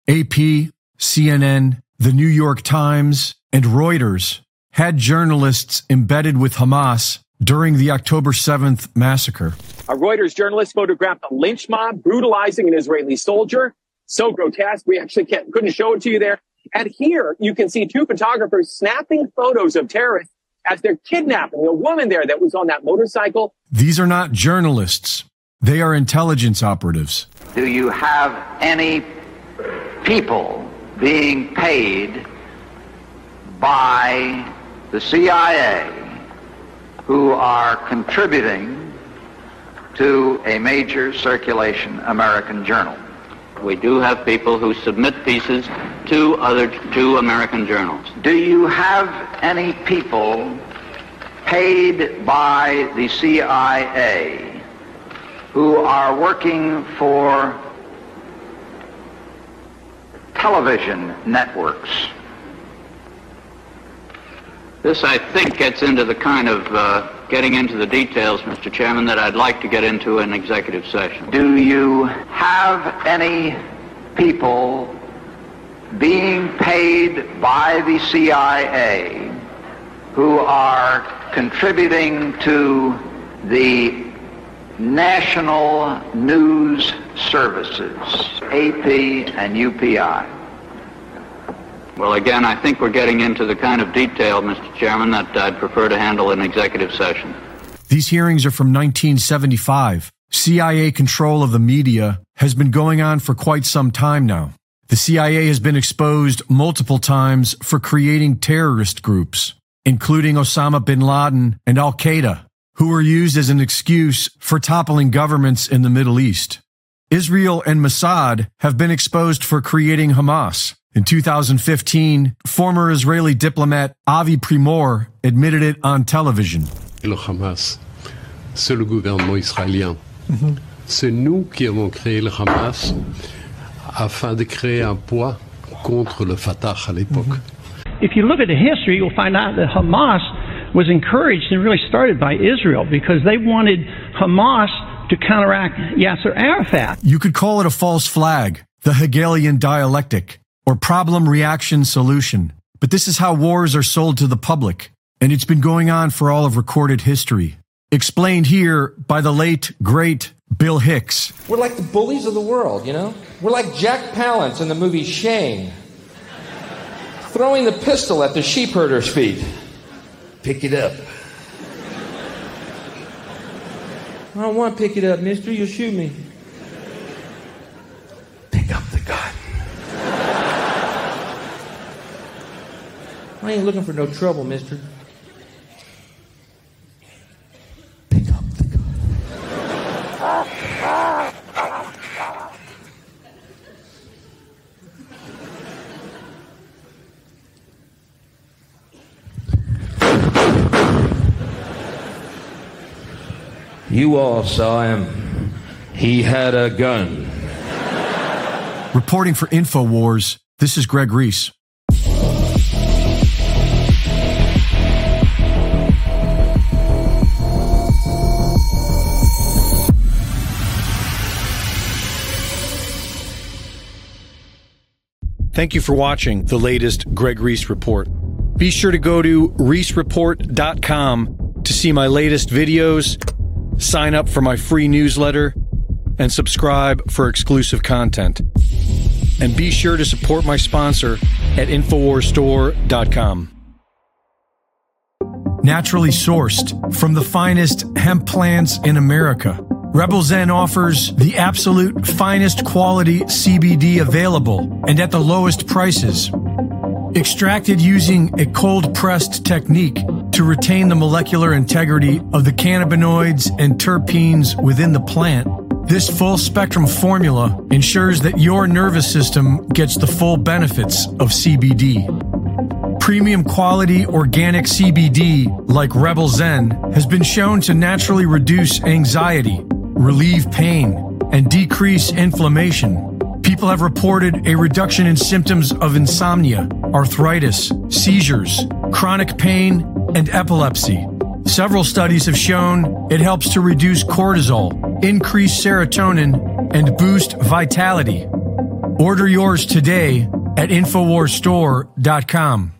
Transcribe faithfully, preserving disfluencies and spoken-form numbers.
A P, C N N, the New York Times, and Reuters had journalists embedded with Hamas during the October seventh massacre. A Reuters journalist photographed a lynch mob brutalizing an Israeli soldier. So grotesque, we actually can't, couldn't show it to you there. And here you can see two photographers snapping photos of terrorists as they're kidnapping a woman there that was on that motorcycle. These are not journalists. They are intelligence operatives. Do you have any people being paid by the C I A who are contributing to a major circulation American journal? We do have people who submit pieces to other to American journals. Do you have any people paid by the C I A who are working for television networks? This, I think, gets into the kind of uh, getting into the details, Mister Chairman, that I'd like to get into in executive session. Do you have any people being paid by the C I A who are contributing to the national news services, A P and U P I? Well, again, I think we're getting into the kind of detail, Mister Chairman, that I'd prefer to handle in executive session. These hearings are from nineteen seventy-five. C I A control of the media has been going on for quite some time now. The C I A has been exposed multiple times for creating terrorist groups, including Osama bin Laden and Al-Qaeda, who were used as an excuse for toppling governments in the Middle East. Israel and Mossad have been exposed for creating Hamas. In two thousand fifteen, former Israeli diplomat Avi Primor admitted it on television. Le Hamas, c'est le gouvernement israélien. Mm-hmm. C'est nous qui avons créé le Hamas afin de créer un poids contre le Fatah à l'époque. Mm-hmm. If you look at the history, you'll find out that Hamas was encouraged and really started by Israel because they wanted Hamas to counteract Yasser Arafat. You could call it a false flag, the Hegelian dialectic, or problem-reaction solution. But this is how wars are sold to the public, and it's been going on for all of recorded history. Explained here by the late, great Bill Hicks. We're like the bullies of the world, you know? We're like Jack Palance in the movie Shane, throwing the pistol at the sheep herder's feet. Pick it up. I don't want to pick it up, mister. You'll shoot me. Pick up the gun. I ain't looking for no trouble, mister. Pick up the gun. You all saw him. He had a gun. Reporting for InfoWars, this is Greg Reese. Thank you for watching the latest Greg Reese Report. Be sure to go to reese report dot com to see my latest videos, sign up for my free newsletter, and subscribe for exclusive content. And be sure to support my sponsor at infowars store dot com. Naturally sourced from the finest hemp plants in America, Rebel Zen offers the absolute finest quality C B D available and at the lowest prices. Extracted using a cold-pressed technique to retain the molecular integrity of the cannabinoids and terpenes within the plant, this full-spectrum formula ensures that your nervous system gets the full benefits of C B D. Premium quality organic C B D, like Rebel Zen, has been shown to naturally reduce anxiety, relieve pain, and decrease inflammation. People have reported a reduction in symptoms of insomnia, arthritis, seizures, chronic pain, and epilepsy. Several studies have shown it helps to reduce cortisol, increase serotonin, and boost vitality. Order yours today at infowars store dot com.